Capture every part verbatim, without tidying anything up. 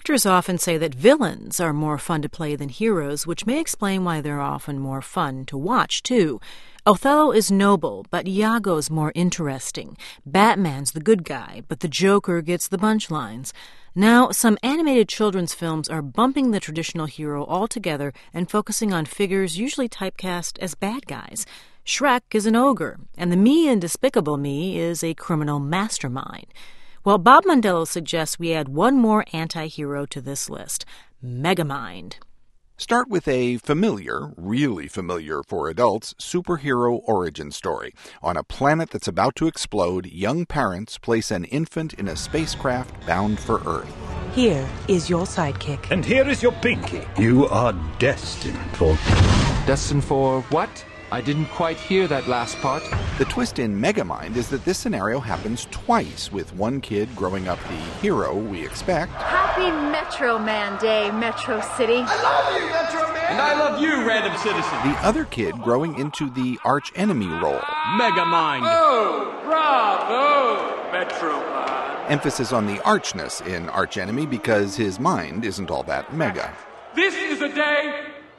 Directors often say that villains are more fun to play than heroes, which may explain why they're often more fun to watch, too. Othello is noble, but Iago's more interesting. Batman's the good guy, but the Joker gets the punchlines. Now, some animated children's films are bumping the traditional hero altogether and focusing on figures usually typecast as bad guys. Shrek is an ogre, and the Me in Despicable Me is a criminal mastermind. Well, Bob Mondello suggests we add one more anti-hero to this list, Megamind. Start with a familiar, really familiar for adults, superhero origin story. On a planet that's about to explode, young parents place an infant in a spacecraft bound for Earth. Here is your sidekick. And here is your pinky. You are destined for... Destined for what? I didn't quite hear that last part. The twist in Megamind is that this scenario happens twice, with one kid growing up the hero we expect. Happy Metro Man Day, Metro City. I love you, Metro Man! And I love you, random citizen. The other kid growing into the arch-enemy role. Megamind. Oh, bravo, Metro Man. Emphasis on the archness in arch-enemy because his mind isn't all that mega. This is a day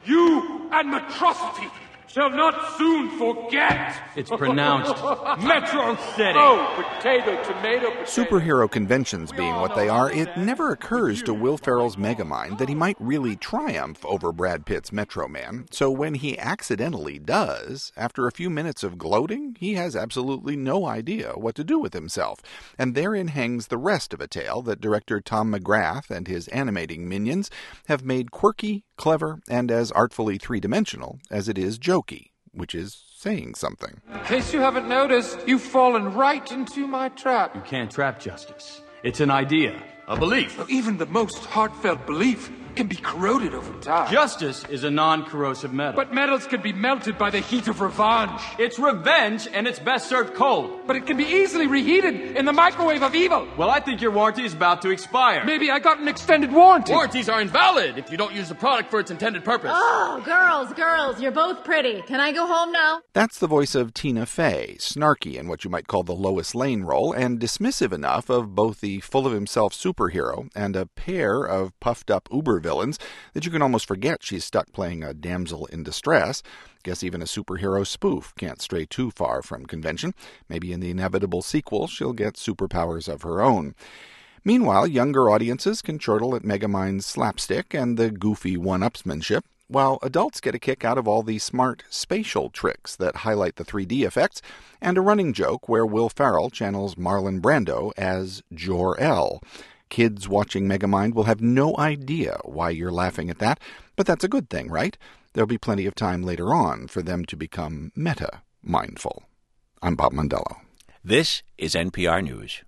you and Metrocity shall not soon forget. It's pronounced Metro City. Oh, potato, tomato, potato. Superhero conventions being what they are, it never occurs to Will Ferrell's Megamind that he might really triumph over Brad Pitt's Metro Man. So when he accidentally does, after a few minutes of gloating, he has absolutely no idea what to do with himself. And therein hangs the rest of a tale that director Tom McGrath and his animating minions have made quirky, clever, and as artfully three-dimensional as it is jokey, which is saying something. In case you haven't noticed, you've fallen right into my trap. You can't trap justice. It's an idea, a belief. Even the most heartfelt belief can be corroded over time. Justice is a non-corrosive metal. But metals can be melted by the heat of revenge. It's revenge, and it's best served cold. But it can be easily reheated in the microwave of evil. Well, I think your warranty is about to expire. Maybe I got an extended warranty. Warranties are invalid if you don't use the product for its intended purpose. Oh, girls, girls, you're both pretty. Can I go home now? That's the voice of Tina Fey, snarky in what you might call the Lois Lane role, and dismissive enough of both the full-of-himself superhero and a pair of puffed-up uber villains that you can almost forget she's stuck playing a damsel in distress. Guess even a superhero spoof can't stray too far from convention. Maybe in the inevitable sequel she'll get superpowers of her own. Meanwhile, younger audiences can chortle at Megamind's slapstick and the goofy one-upsmanship, while adults get a kick out of all the smart spatial tricks that highlight the three D effects, and a running joke where Will Ferrell channels Marlon Brando as Jor-El. Kids watching Megamind will have no idea why you're laughing at that, but that's a good thing, right? There'll be plenty of time later on for them to become meta-mindful. I'm Bob Mondello. This is N P R News.